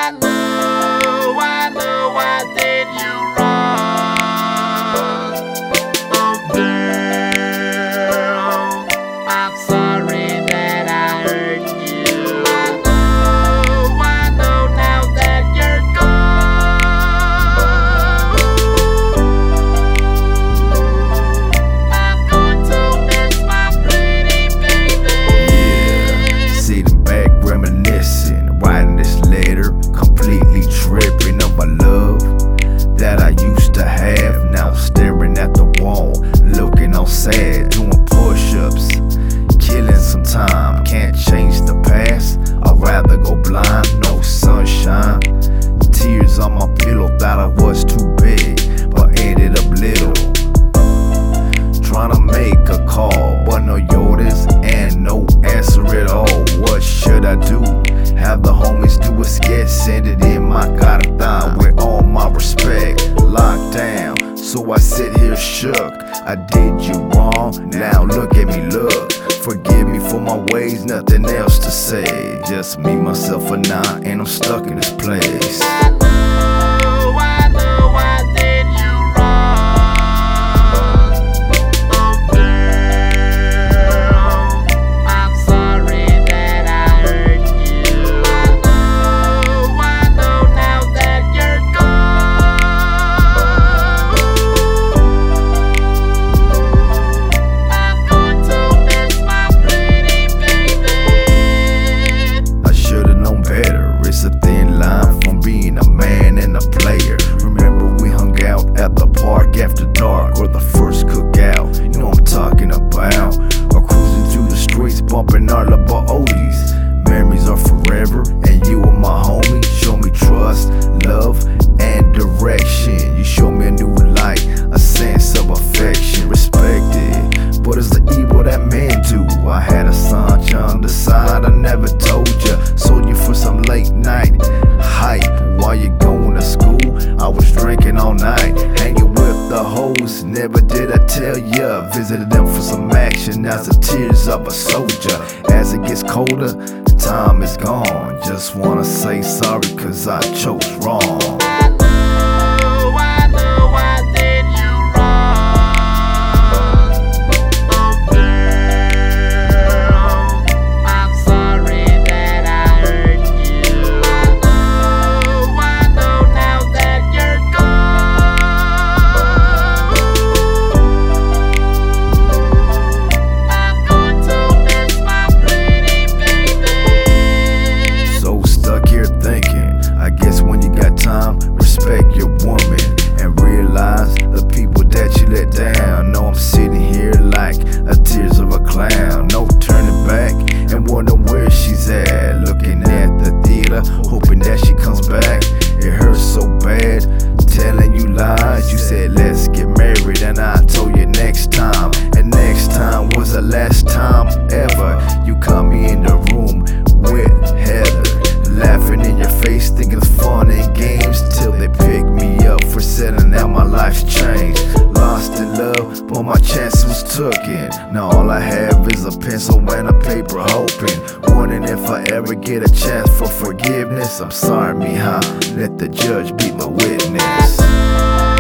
I know I did you wrong. Oh girl, I'm sorry that I hurt you. I know now that you're gone. I'm going to miss my pretty baby. Yeah, sitting back reminiscing, writing this letter, completely tripping over love that I used to have. Now I'm staring at the wall, looking all sad, doing push-ups, killing some time. Can't change the past, I'd rather go blind. No sunshine, tears on my pillow. Thought I was too big, but ended up little. Trying to make a call, but no orders and no answer at all. What should I do? Have the homies do a sketch, send it in my thigh with all my respect. Locked down, so I sit here shook. I did you wrong, now look at me, look. Forgive me for my ways, nothing else to say. Just me, myself, and I, and I'm stuck in this place. I know I did you wrong. Oh girl, I'm sorry that I hurt you. I know now that you're gone. I'm going to miss my pretty baby. I should've known better. It's a thin line from being a man and a player. Remember we hung out at the park after dark, or the first cookout. You know I'm talking about. Or cruising through the streets, bumping our little oldies. Memories are forever, and you are my homie. Show me trust, love, and direction. You show me a new light, a sense of affection, respected. But it's the evil that men do. I had a son on the side, I never told ya. Sold you for some late night hype. While you going to school, I was drinking all night, hanging with the hoes. Never did I tell ya. Visited them for some action. Now's the tears of a soldier. As it gets colder, time is gone. Just wanna say sorry, cause I chose wrong. I know I did you wrong. Oh girl, I'm sorry that I hurt you. I know now that you're gone. I'm going to miss my pretty baby. So stuck here thinking, I guess when you got time, respect your woman and realize the people that you let down. No, I'm sitting here like a tears of a clown. No turning back and wondering where she's at. Looking at the theater, hoping that she comes back. It hurts so bad, telling you lies. You said let's get married and I told you next time. And next time was the last time ever. You caught me in the room with Heather, laughing in your face, thinking it's fun and games, till they pick me up for selling out. My life's changed, lost in love, but my chance was taken. Now all I have is a pencil and a paper, hoping, wondering if I ever get a chance for forgiveness. I'm sorry, mija, let the judge be my witness.